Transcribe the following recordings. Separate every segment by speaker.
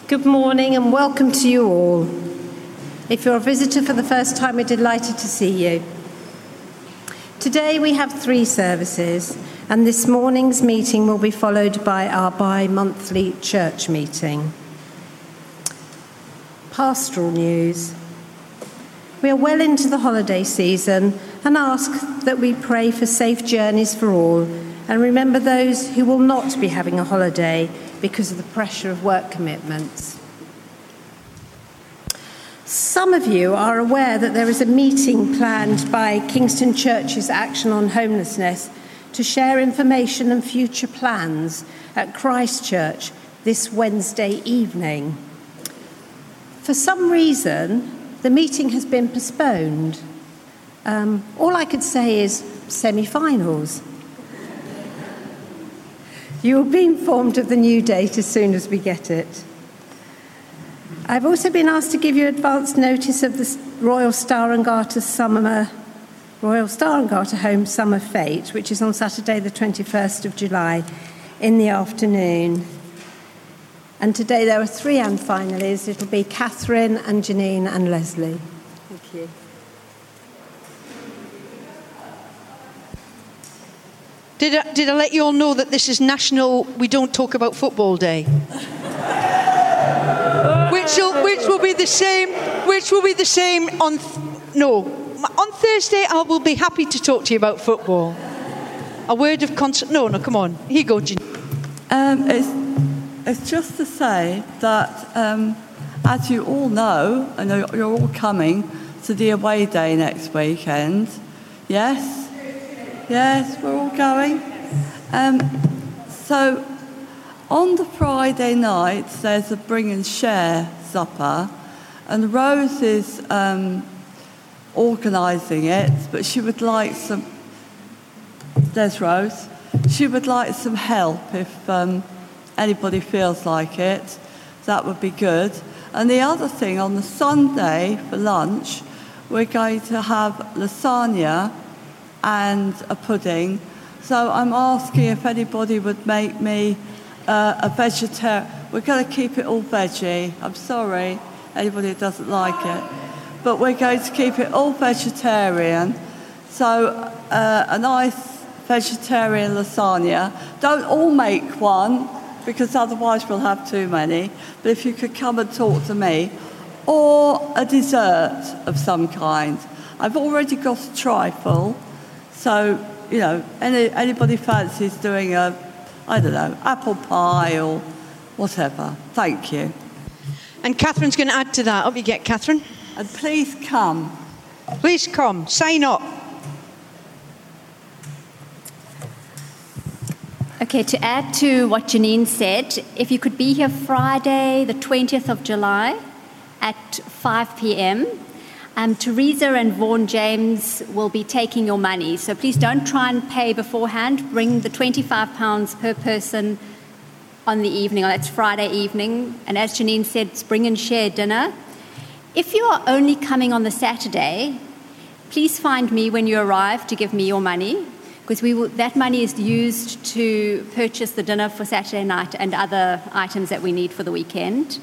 Speaker 1: Good morning and welcome to you all. If you're a visitor for the first time, we're delighted to see you. Today we have 3 services, and this morning's meeting will be followed by our bi-monthly church meeting. Pastoral news. We are well into the holiday season and ask that we pray for safe journeys for all and remember those who will not be having a holiday because of the pressure of work commitments. Some of you are aware that there is a meeting planned by Kingston Church's Action on Homelessness to share information and future plans at Christchurch this Wednesday evening. For some reason, the meeting has been postponed. All I could say is semi-finals. You will be informed of the new date as soon as we get it. I've also been asked to give you advance notice of the Royal Star and Garter Home Summer Fete, which is on Saturday the 21st of July in the afternoon. And today there are 3 finalists. It'll be Catherine and Janine and Leslie. Thank you.
Speaker 2: Did I let you all know that this is National We Don't Talk About Football Day? Which will be the same on Thursday. I will be happy to talk to you about football. A word of no, come on. Here you go, Jean.
Speaker 3: It's just to say that, as you all know, and you're all coming to the away day next weekend. Yes? Yes, we're all going. So, on the Friday night, there's a bring and share supper, and Rose is organising it, but she would like some... There's Rose. She would like some help if anybody feels like it. That would be good. And the other thing, on the Sunday for lunch, we're going to have lasagna and a pudding. So I'm asking if anybody would make me a vegetarian. We're going to keep it all veggie. I'm sorry, anybody who doesn't like it. But we're going to keep it all vegetarian. So a nice vegetarian lasagna. Don't all make one, because otherwise we'll have too many. But if you could come and talk to me. Or a dessert of some kind. I've already got a trifle. So, anybody fancies doing apple pie or whatever. Thank you.
Speaker 2: And Catherine's going to add to that. Up you get, Catherine.
Speaker 3: And please come.
Speaker 2: Please come. Sign up.
Speaker 4: Okay, to add to what Janine said, if you could be here Friday, the 20th of July at 5 p.m., Teresa and Vaughan James will be taking your money. So please don't try and pay beforehand. Bring the £25 per person on the evening. That's Friday evening. And as Janine said, it's bring and share dinner. If you are only coming on the Saturday, please find me when you arrive to give me your money, because that money is used to purchase the dinner for Saturday night and other items that we need for the weekend.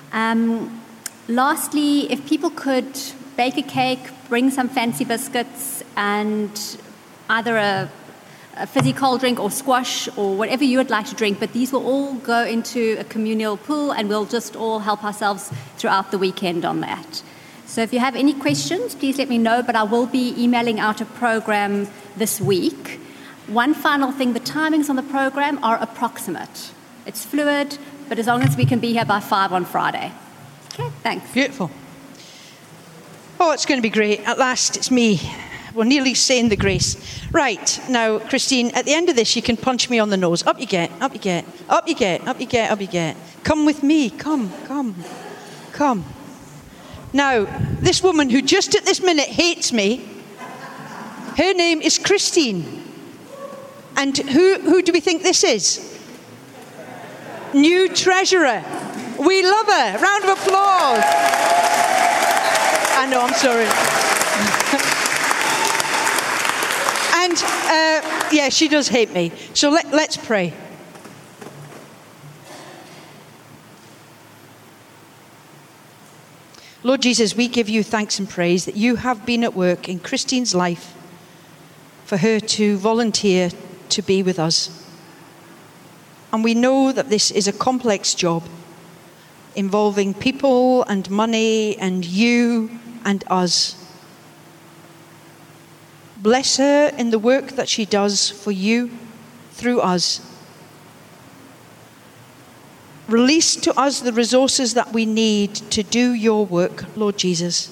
Speaker 4: Lastly, if people could bake a cake, bring some fancy biscuits, and either a fizzy cold drink or squash or whatever you would like to drink, but these will all go into a communal pool and we'll just all help ourselves throughout the weekend on that. So if you have any questions, please let me know, but I will be emailing out a program this week. One final thing, the timings on the program are approximate. It's fluid, but as long as we can be here by 5 on Friday. Okay, thanks.
Speaker 2: Beautiful. Oh, it's going to be great. At last, it's me. We're nearly saying the grace. Right, now, Christine, at the end of this, you can punch me on the nose. Up you get, up you get, up you get, up you get, up you get. Come with me. Come. Now, this woman who just at this minute hates me, her name is Christine. And who do we think this is? New treasurer. We love her. Round of applause. I know, I'm sorry. And, yeah, she does hate me. So let's pray. Lord Jesus, we give you thanks and praise that you have been at work in Christine's life for her to volunteer to be with us. And we know that this is a complex job involving people and money and you and us. Bless her in the work that she does for you through us. Release to us the resources that we need to do your work, Lord Jesus.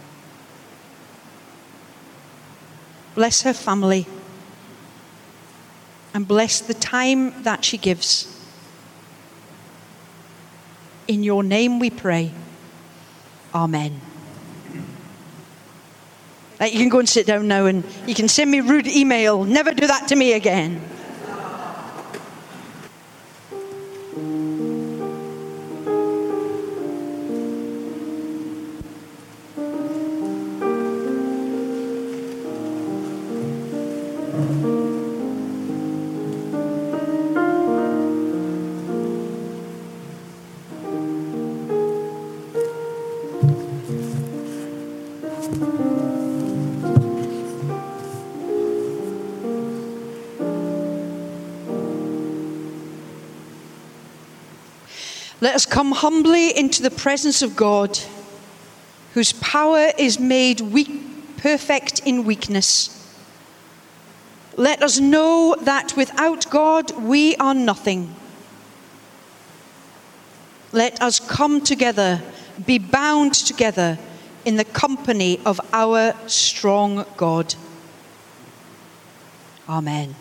Speaker 2: Bless her family and bless the time that she gives. In your name we pray. Amen. You can go and sit down now and you can send me a rude email. Never do that to me again. Let us come humbly into the presence of God, whose power is made perfect in weakness. Let us know that without God we are nothing. Let us come together, be bound together in the company of our strong God. Amen.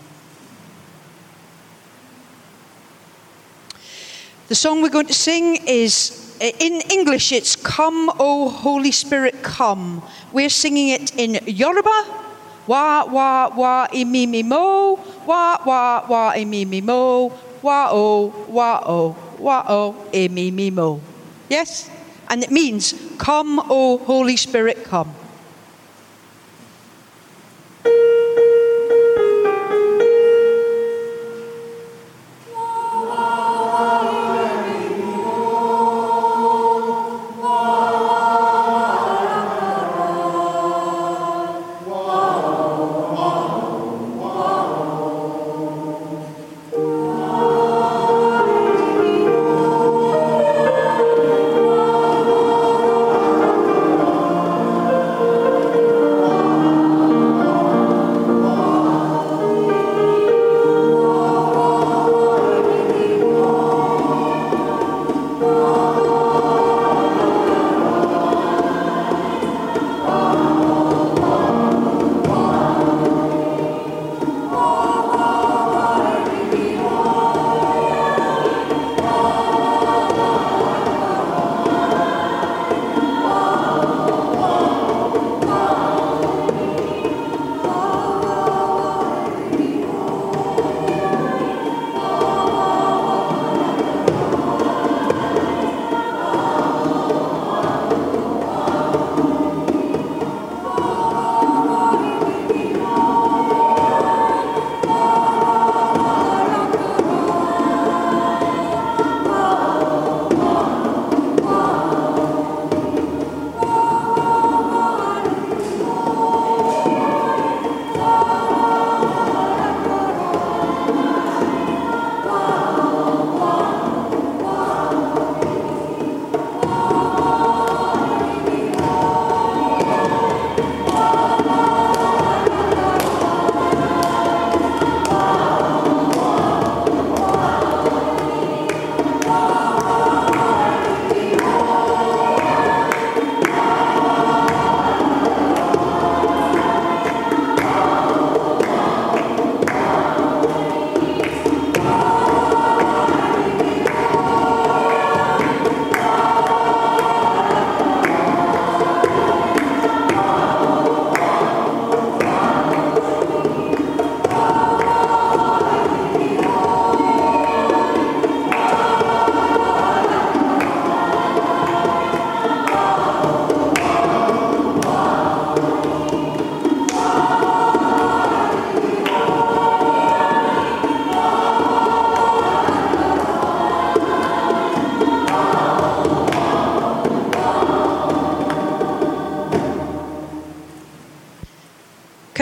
Speaker 2: The song we're going to sing is, in English, it's Come, O Holy Spirit, Come. We're singing it in Yoruba. Wa, wa, wa, imi, mi, mo. Wa, wa, wa, imi, mi, mo. Wa, o, imi, mi, mo. Yes? And it means, Come, O Holy Spirit, come.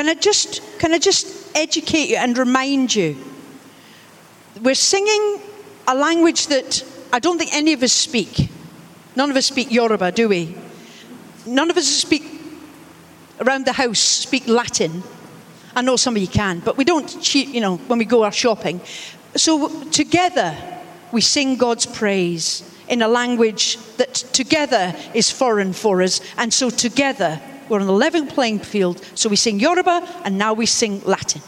Speaker 2: Can I just educate you and remind you? We're singing a language that I don't think any of us speak. None of us speak Yoruba, do we? None of us speak around the house speak Latin. I know some of you can, but we don't, when we go our shopping. So together we sing God's praise in a language that together is foreign for us. And so together we're on the level playing field. So we sing Yoruba and now we sing Latin.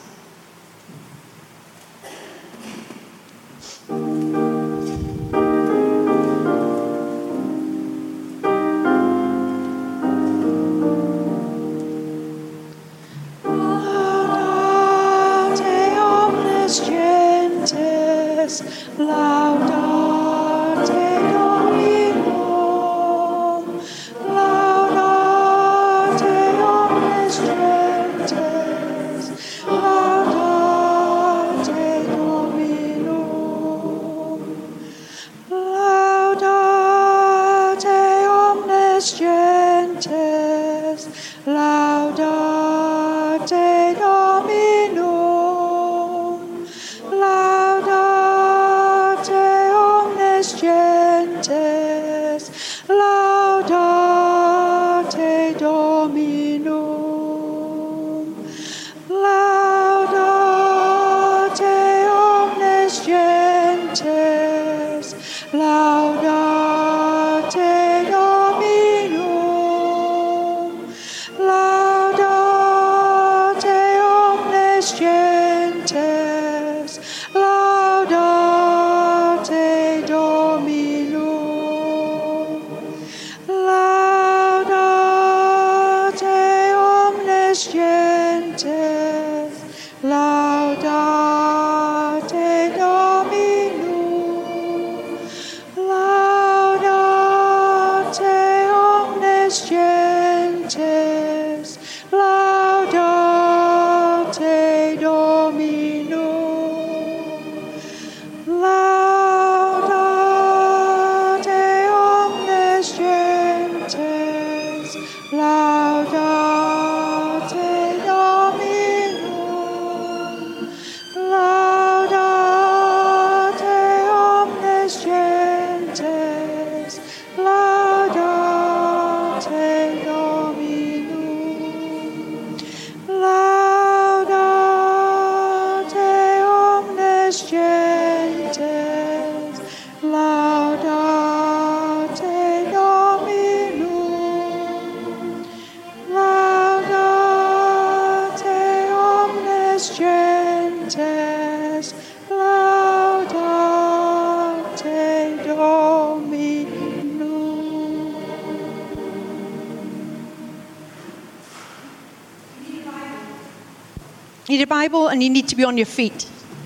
Speaker 2: You need a Bible and you need to be on your feet.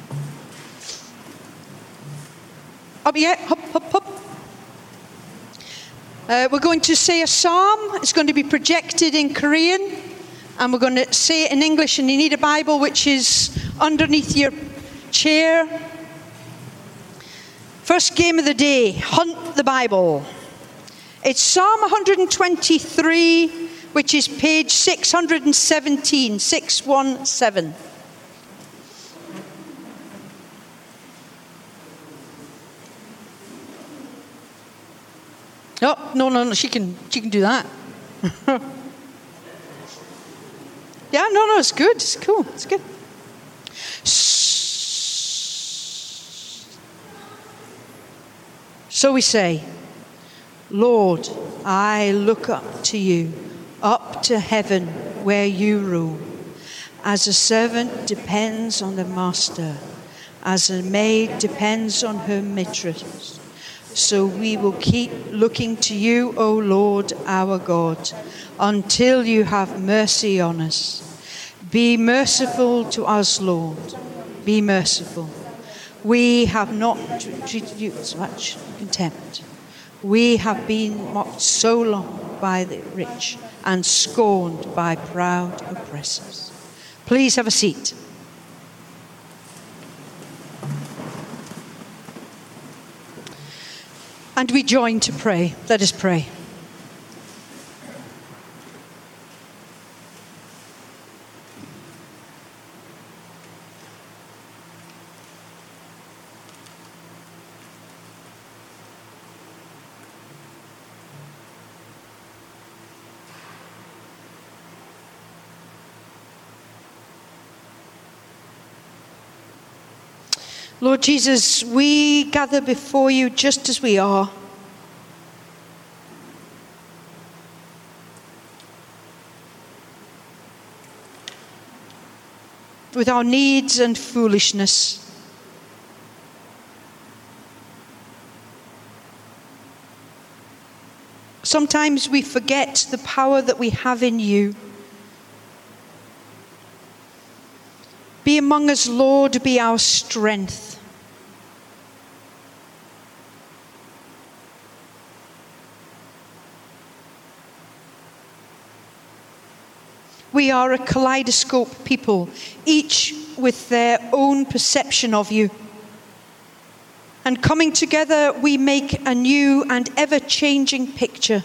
Speaker 2: Up, yeah, hop, hop, hop. We're going to say a psalm. It's going to be projected in Korean. And we're going to say it in English. And you need a Bible which is underneath your chair. First game of the day, hunt the Bible. It's Psalm 123, which is page 617, 617. Oh, no, she can do that. Yeah, no, it's good. It's cool. It's good. So we say, Lord, I look up to you, up to heaven where you rule. As a servant depends on the master, as a maid depends on her mistress, so we will keep looking to you, O Lord, our God, until you have mercy on us. Be merciful to us, Lord. Be merciful. We have not treated you with much contempt. We have been mocked so long by the rich and scorned by proud oppressors. Please have a seat. And we join to pray. Let us pray. Lord Jesus, we gather before you just as we are. With our needs and foolishness. Sometimes we forget the power that we have in you. Be among us, Lord, be our strength. We are a kaleidoscope people, each with their own perception of you. And coming together, we make a new and ever-changing picture.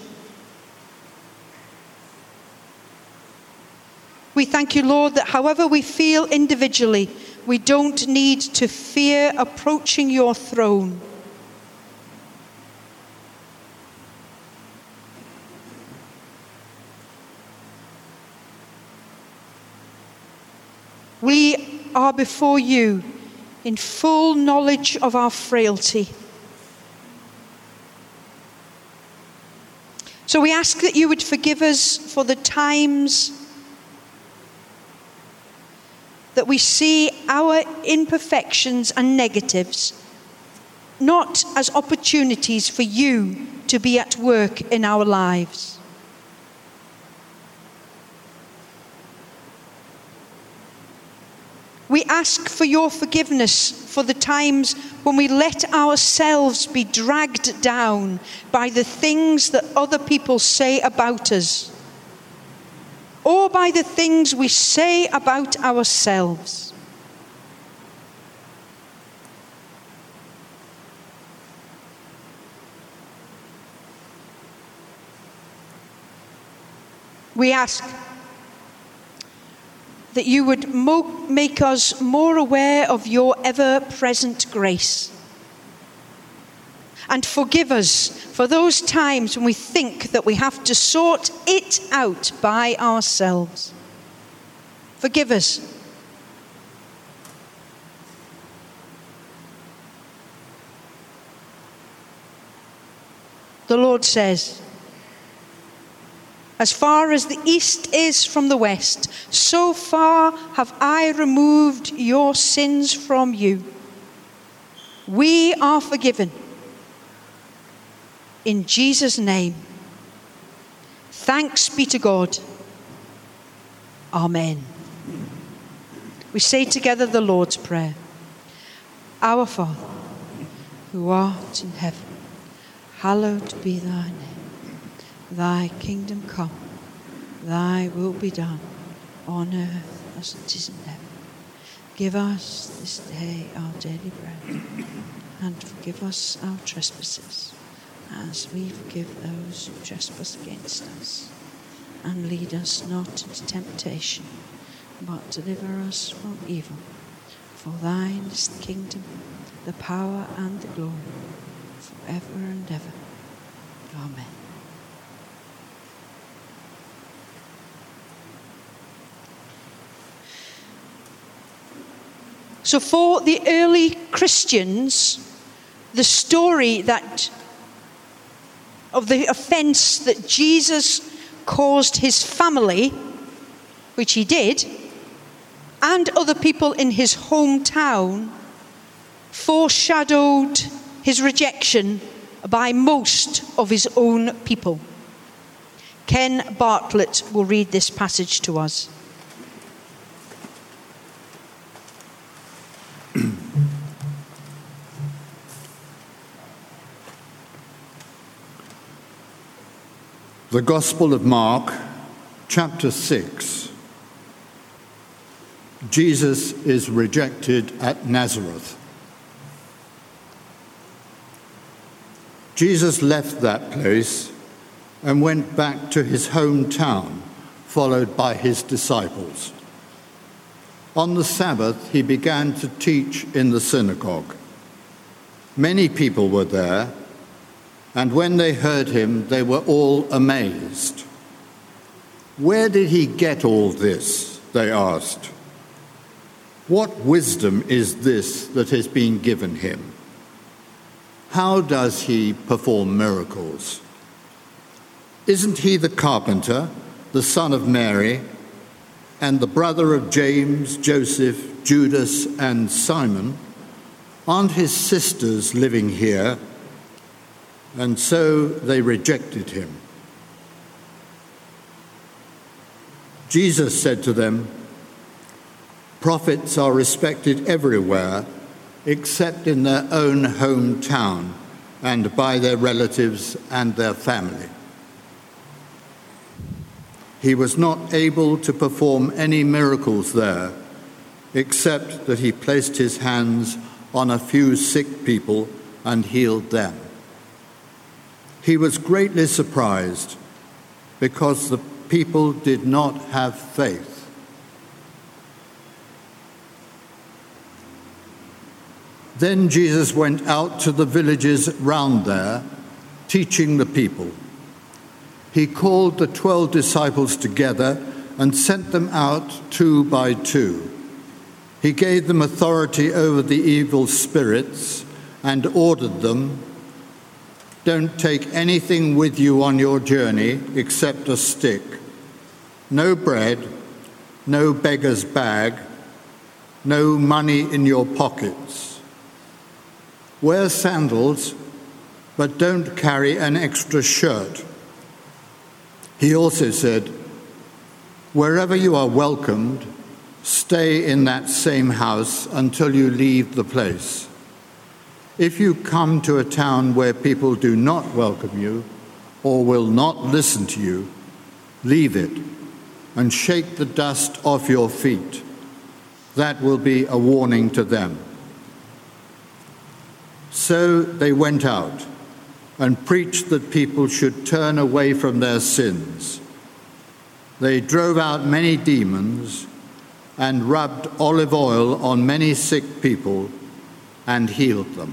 Speaker 2: We thank you, Lord, that however we feel individually, we don't need to fear approaching your throne. We are before you in full knowledge of our frailty. So we ask that you would forgive us for the times that we see our imperfections and negatives not as opportunities for you to be at work in our lives. We ask for your forgiveness for the times when we let ourselves be dragged down by the things that other people say about us, or by the things we say about ourselves. We ask that you would make us more aware of your ever-present grace. And forgive us for those times when we think that we have to sort it out by ourselves. Forgive us. The Lord says, as far as the east is from the west, so far have I removed your sins from you. We are forgiven. In Jesus' name. Thanks be to God. Amen. We say together the Lord's Prayer. Our Father, who art in heaven, hallowed be thy name. Thy kingdom come, thy will be done, on earth as it is in heaven. Give us this day our daily bread, and forgive us our trespasses, as we forgive those who trespass against us. And lead us not into temptation, but deliver us from evil. For thine is the kingdom, the power, and the glory, forever and ever. Amen. So for the early Christians, the story of the offence that Jesus caused his family, which he did, and other people in his hometown, foreshadowed his rejection by most of his own people. Ken Bartlett will read this passage to us.
Speaker 5: The Gospel of Mark, chapter 6. Jesus is rejected at Nazareth. Jesus left that place and went back to his hometown, followed by his disciples. On the Sabbath, he began to teach in the synagogue. Many people were there, and when they heard him, they were all amazed. "Where did he get all this?" they asked. What wisdom is this that has been given him? How does he perform miracles? Isn't he the carpenter, the son of Mary, and the brother of James, Joseph, Judas, and Simon? Aren't his sisters living here?" And so they rejected him. Jesus said to them, "Prophets are respected everywhere except in their own hometown and by their relatives and their family." He was not able to perform any miracles there, except that he placed his hands on a few sick people and healed them. He was greatly surprised because the people did not have faith. Then Jesus went out to the villages round there, teaching the people. He called the 12 disciples together and sent them out 2 by 2. He gave them authority over the evil spirits and ordered them, "Don't take anything with you on your journey except a stick. No bread, no beggar's bag, no money in your pockets. Wear sandals, but don't carry an extra shirt." He also said, "Wherever you are welcomed, stay in that same house until you leave the place. If you come to a town where people do not welcome you or will not listen to you, leave it and shake the dust off your feet. That will be a warning to them." So they went out and preached that people should turn away from their sins. They drove out many demons and rubbed olive oil on many sick people and healed them.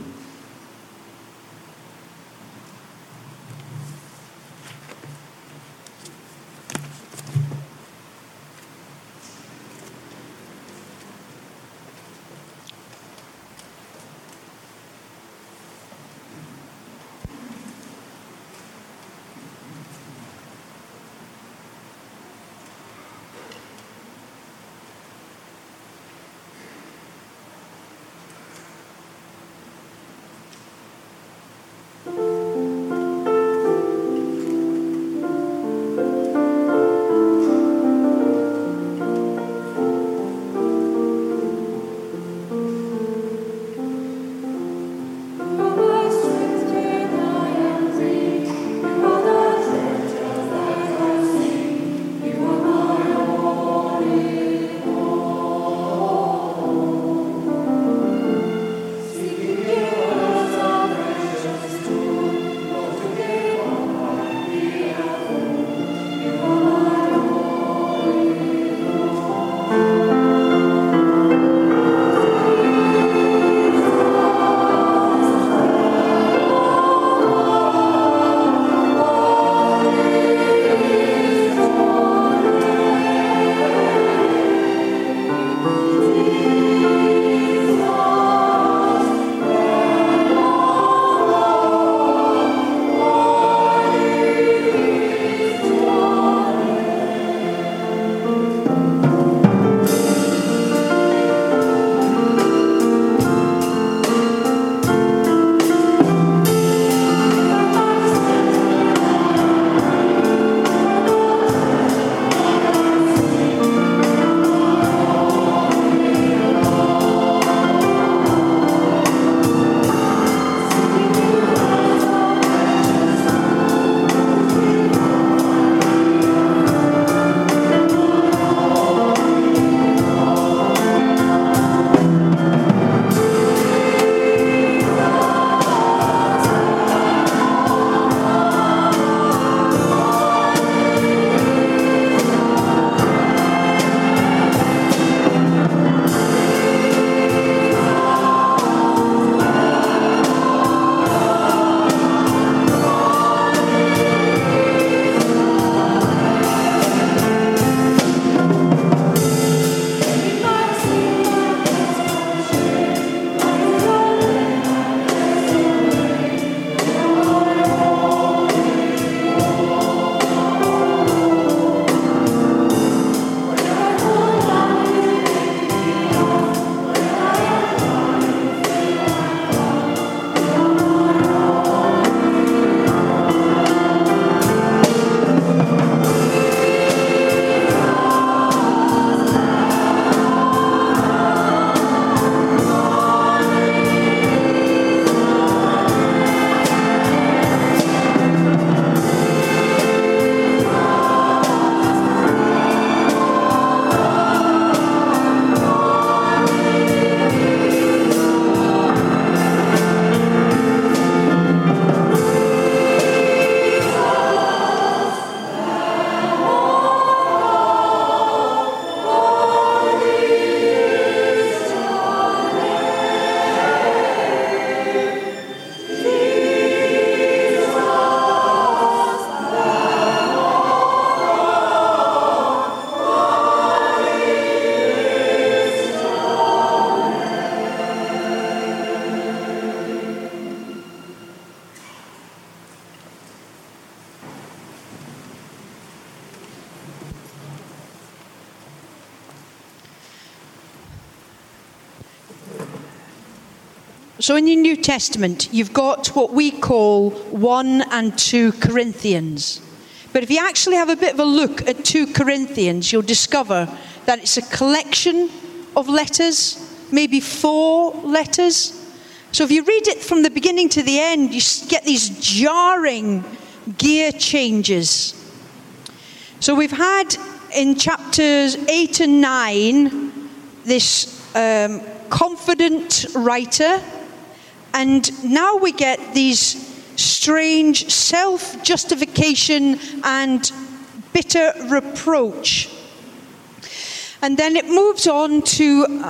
Speaker 2: So in your New Testament, you've got what we call 1 and 2 Corinthians. But if you actually have a bit of a look at 2 Corinthians, you'll discover that it's a collection of letters, maybe 4 letters. So if you read it from the beginning to the end, you get these jarring gear changes. So we've had in chapters 8 and 9 this confident writer, and now we get these strange self-justification and bitter reproach. And then it moves on to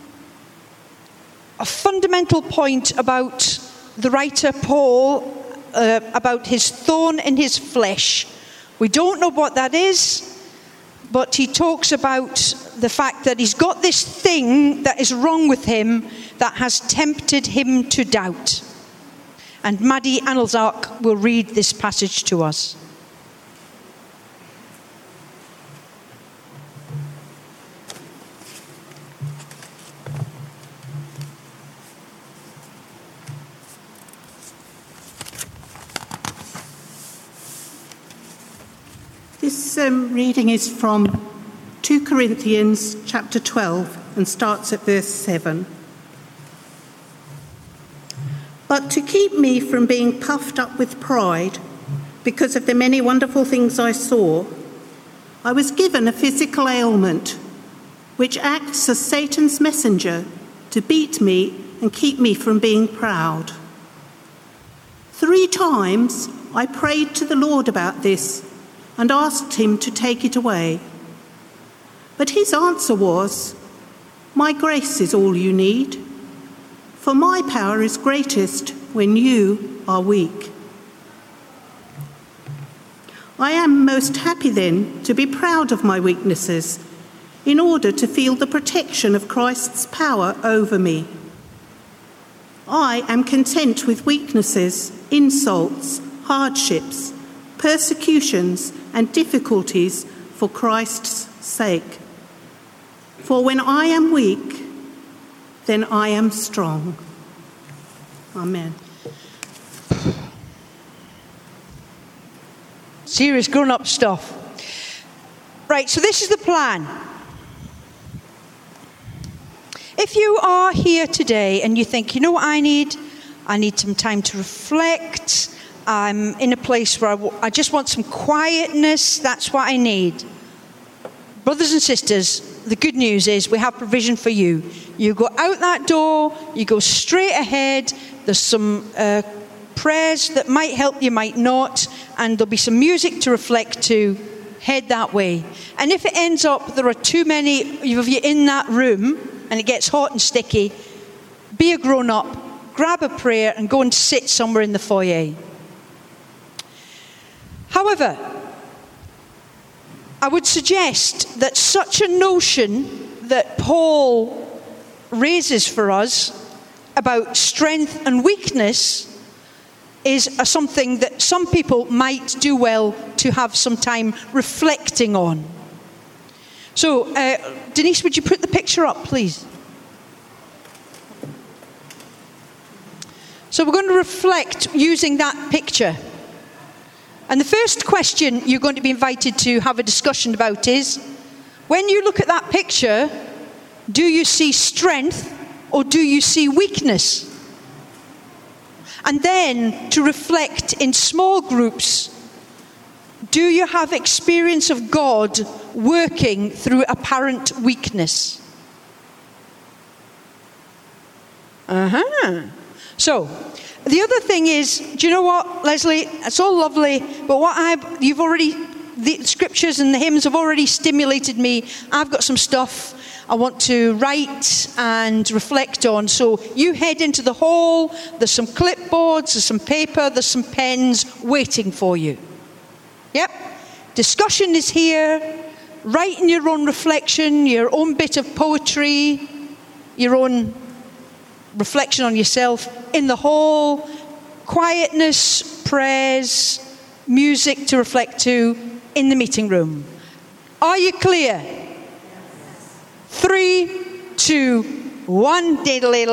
Speaker 2: a fundamental point about the writer Paul, about his thorn in his flesh. We don't know what that is, but he talks about the fact that he's got this thing that is wrong with him that has tempted him to doubt. And Maddie Anelzak will read this passage to us.
Speaker 6: This reading is from 2 Corinthians chapter 12 and starts at verse 7. But to keep me from being puffed up with pride because of the many wonderful things I saw, I was given a physical ailment which acts as Satan's messenger to beat me and keep me from being proud. 3 times I prayed to the Lord about this and asked him to take it away. But his answer was, "My grace is all you need, for my power is greatest when you are weak." I am most happy then to be proud of my weaknesses, in order to feel the protection of Christ's power over me. I am content with weaknesses, insults, hardships, persecutions, and difficulties for Christ's sake. For when I am weak, then I am strong. Amen.
Speaker 2: Serious grown-up stuff. Right, so this is the plan. If you are here today and you think, you know what I need some time to reflect. I'm in a place where I just want some quietness. That's what I need. Brothers and sisters, the good news is we have provision for you. You go out that door, you go straight ahead. There's some prayers that might help you, might not, and there'll be some music to reflect to. Head that way. And if it ends up there are too many of you in that room and it gets hot and sticky, be a grown-up, grab a prayer and go and sit somewhere in the foyer. However, I would suggest that such a notion that Paul raises for us about strength and weakness is something that some people might do well to have some time reflecting on. So, Denise, would you put the picture up, please? So we're going to reflect using that picture. And the first question you're going to be invited to have a discussion about is, when you look at that picture, do you see strength or do you see weakness? And then to reflect in small groups, do you have experience of God working through apparent weakness? So, the other thing is, do you know what, Leslie? It's all lovely, but the scriptures and the hymns have already stimulated me. I've got some stuff I want to write and reflect on. So you head into the hall. There's some clipboards, there's some paper, there's some pens waiting for you. Yep. Discussion is here. Writing your own reflection, your own bit of poetry, your own reflection on yourself in the hall. Quietness, prayers, music to reflect to in the meeting room. Are you clear? 3, 2, One diddly.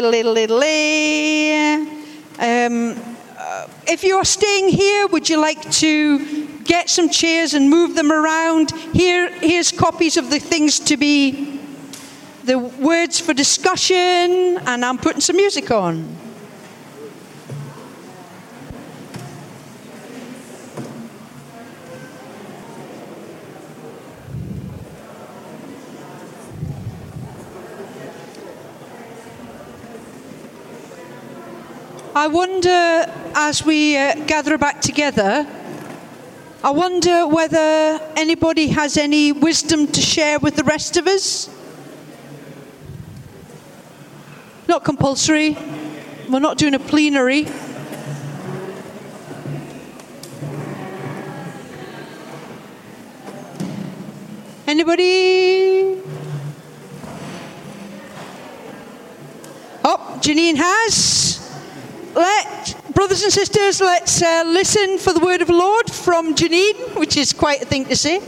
Speaker 2: If you're staying here, would you like to get some chairs and move them around? Here's copies of the things to be, the words for discussion, and I'm putting some music on. I wonder, as we gather back together, I wonder whether anybody has any wisdom to share with the rest of us. Not compulsory. We're not doing a plenary. Anybody? Oh, Janine has. Brothers and sisters, let's listen for the word of the Lord from Janine, which is quite a thing to say.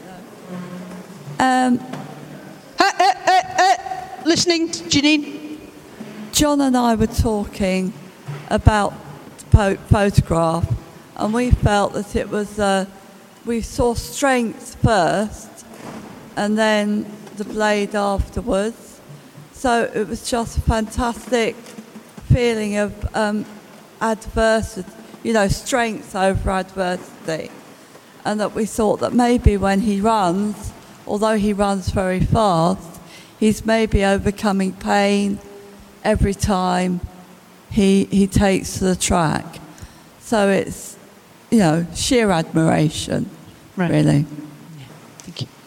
Speaker 2: Listening, Janine.
Speaker 3: John and I were talking about the photograph, and we felt that it was, we saw strength first, and then the blade afterwards. So it was just a fantastic feeling of adversity, strength over adversity. And that we thought that maybe when he runs, although he runs very fast, he's maybe overcoming pain every time he takes to the track. So it's, sheer admiration,
Speaker 2: right.
Speaker 3: Really.
Speaker 2: Yeah. Thank you.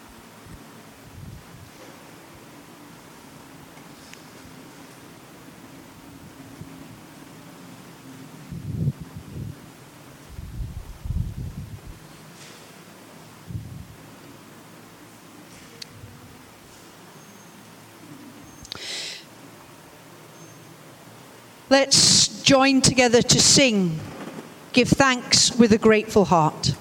Speaker 2: Let's join together to sing, Give Thanks with a Grateful Heart.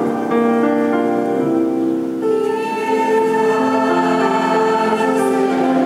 Speaker 7: Give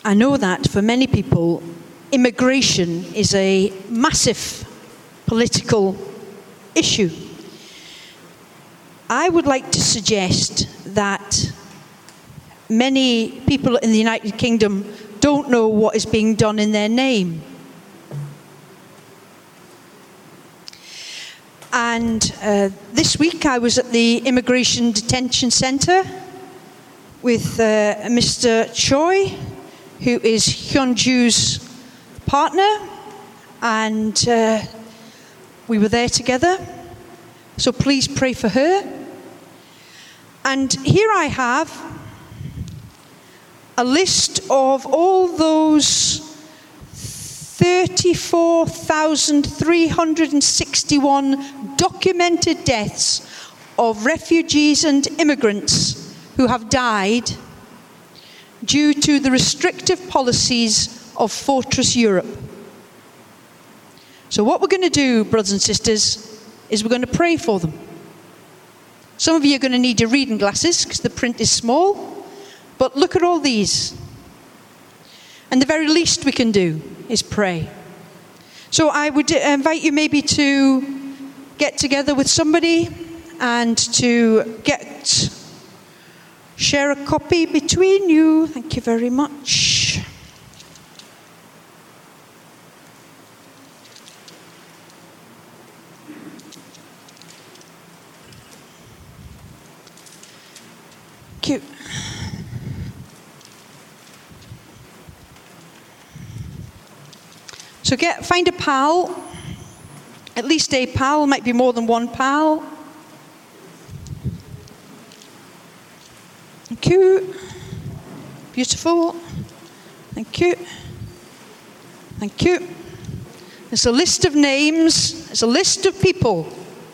Speaker 2: I know that for many people, immigration is a massive political issue. I would like to suggest that many people in the United Kingdom don't know what is being done in their name. And this week I was at the Immigration Detention Centre with Mr. Choi, who is Hyunju's partner, and we were there together. So please pray for her. And here I have a list of all those 34,361 documented deaths of refugees and immigrants who have died due to the restrictive policies of Fortress Europe. So what we're going to do, brothers and sisters, is we're going to pray for them. Some of you are going to need your reading glasses because the print is small. But look at all these. And the very least we can do is pray. So I would invite you maybe to get together with somebody and to share a copy between you. Thank you very much. Thank you. So find a pal, at least a pal, might be more than one pal. Thank you. Beautiful. Thank you. Thank you. There's a list of names, there's a list of people.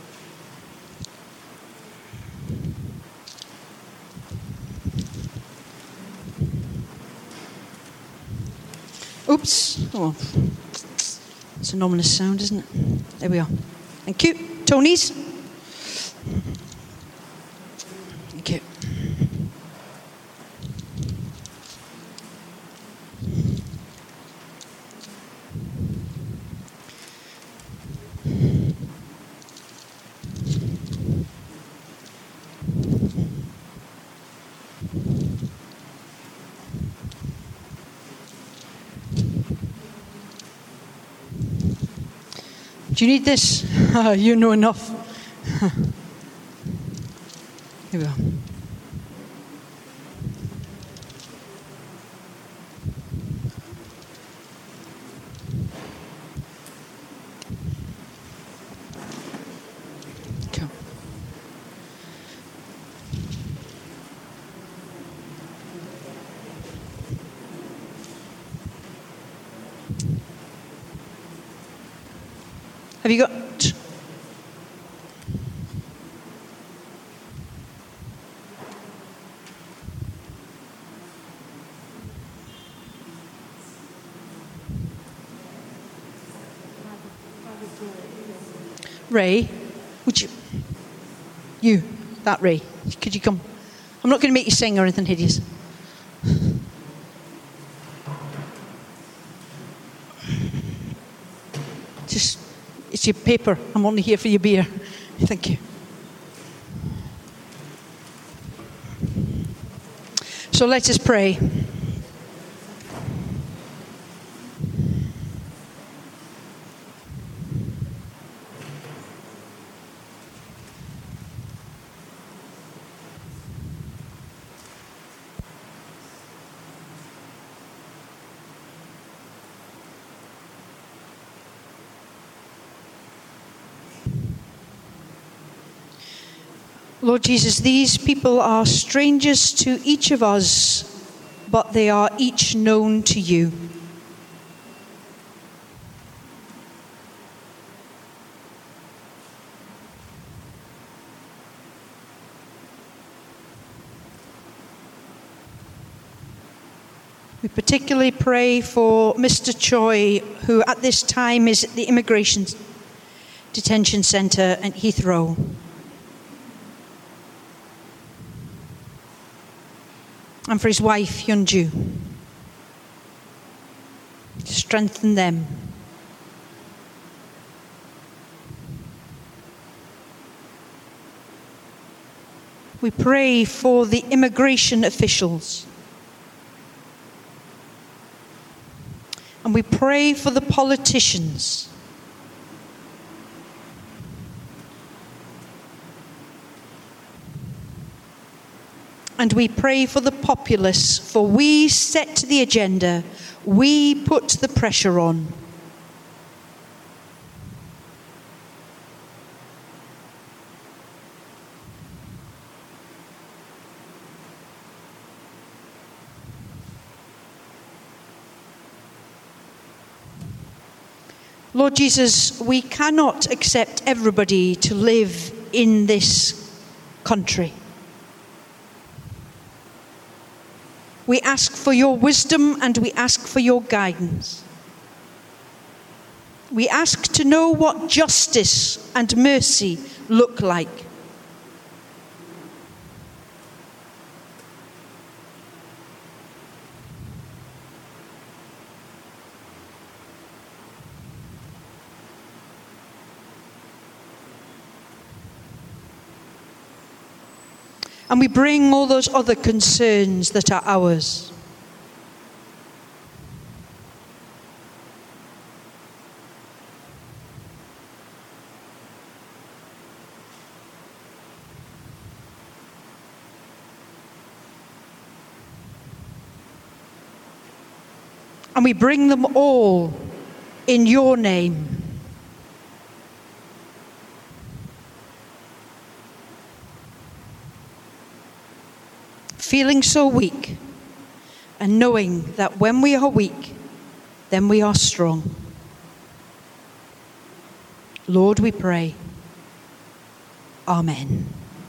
Speaker 2: Oops. Oh. It's an ominous sound, isn't it? There we are. Thank you. Tony's. Thank you. Do you need this? You know enough. Here we are. Come. Have you got... Ray, would you, that Ray, could you come? I'm not going to make you sing or anything hideous. Just... It's your paper. I'm only here for your beer. Thank you. So let us pray. Lord Jesus, these people are strangers to each of us, but they are each known to you. We particularly pray for Mr. Choi, who at this time is at the Immigration Detention Centre at Heathrow. And for his wife, Hyunju. Strengthen them. We pray for the immigration officials. And we pray for the politicians. And we pray for the populace, for we set the agenda, we put the pressure on. Lord Jesus, we cannot accept everybody to live in this country. We ask for your wisdom and we ask for your guidance. We ask to know what justice and mercy look like. And we bring all those other concerns that are ours. And we bring them all in your name. Feeling so weak and knowing that when we are weak, then we are strong. Lord, we pray. Amen.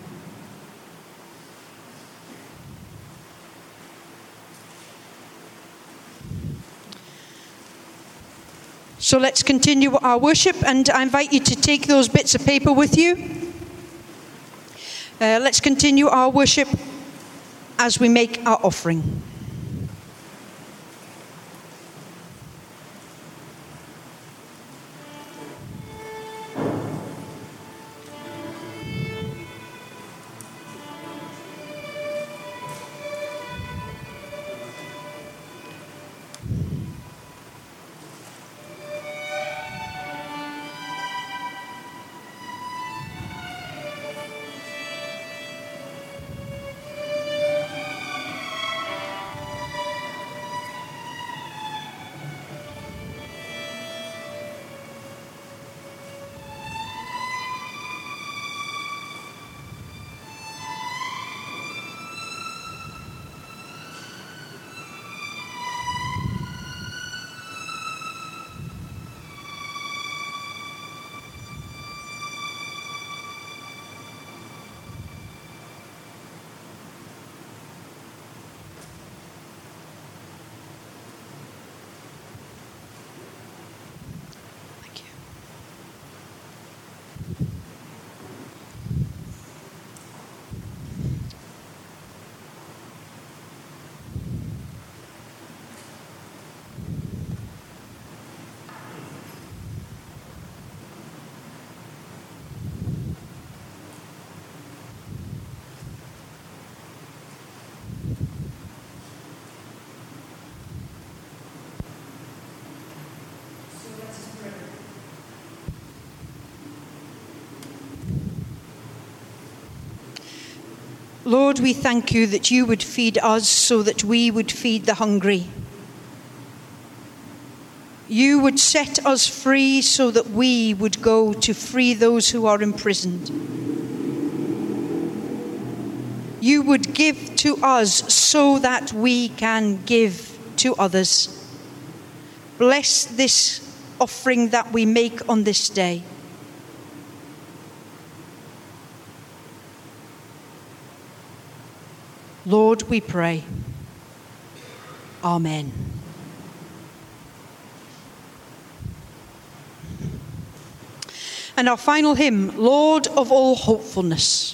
Speaker 2: So let's continue our worship, and I invite you to take those bits of paper with you. Let's continue our worship as we make our offering. Lord, we thank you that you would feed us so that we would feed the hungry. You would set us free so that we would go to free those who are imprisoned. You would give to us so that we can give to others. Bless this offering that we make on this day. Lord, we pray. Amen. And our final hymn, Lord of all hopefulness.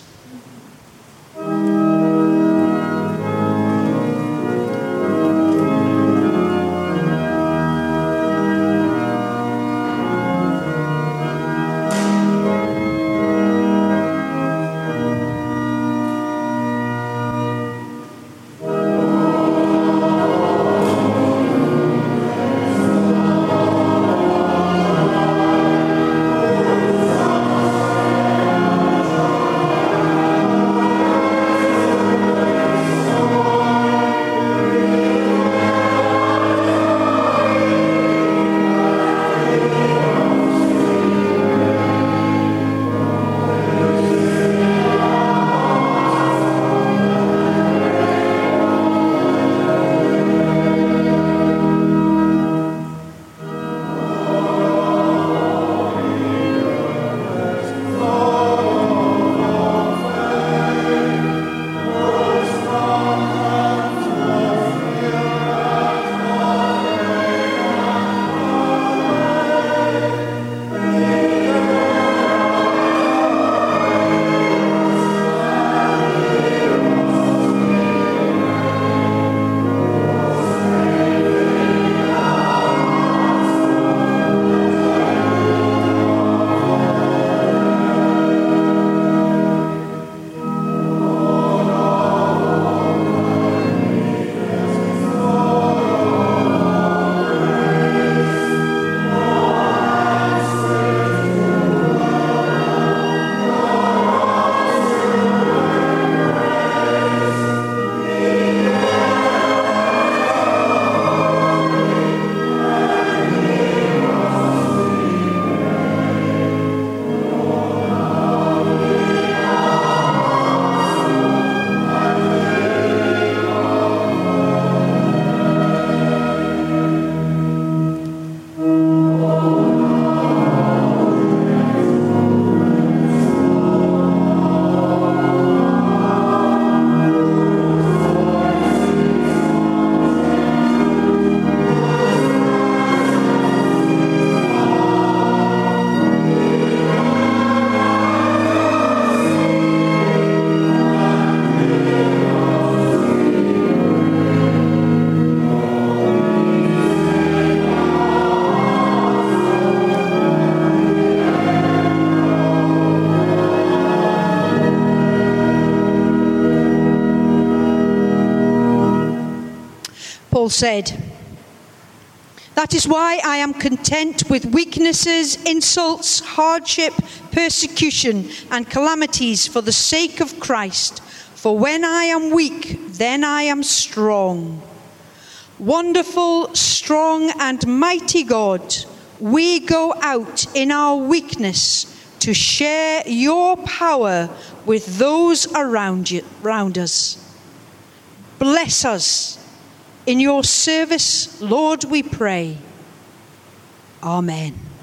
Speaker 2: Paul said. That is why I am content with weaknesses, insults, hardship, persecution, and calamities for the sake of Christ. For when I am weak, then I am strong. Wonderful, strong, and mighty God, we go out in our weakness to share your power with those around us. Bless us in your service, Lord, we pray. Amen.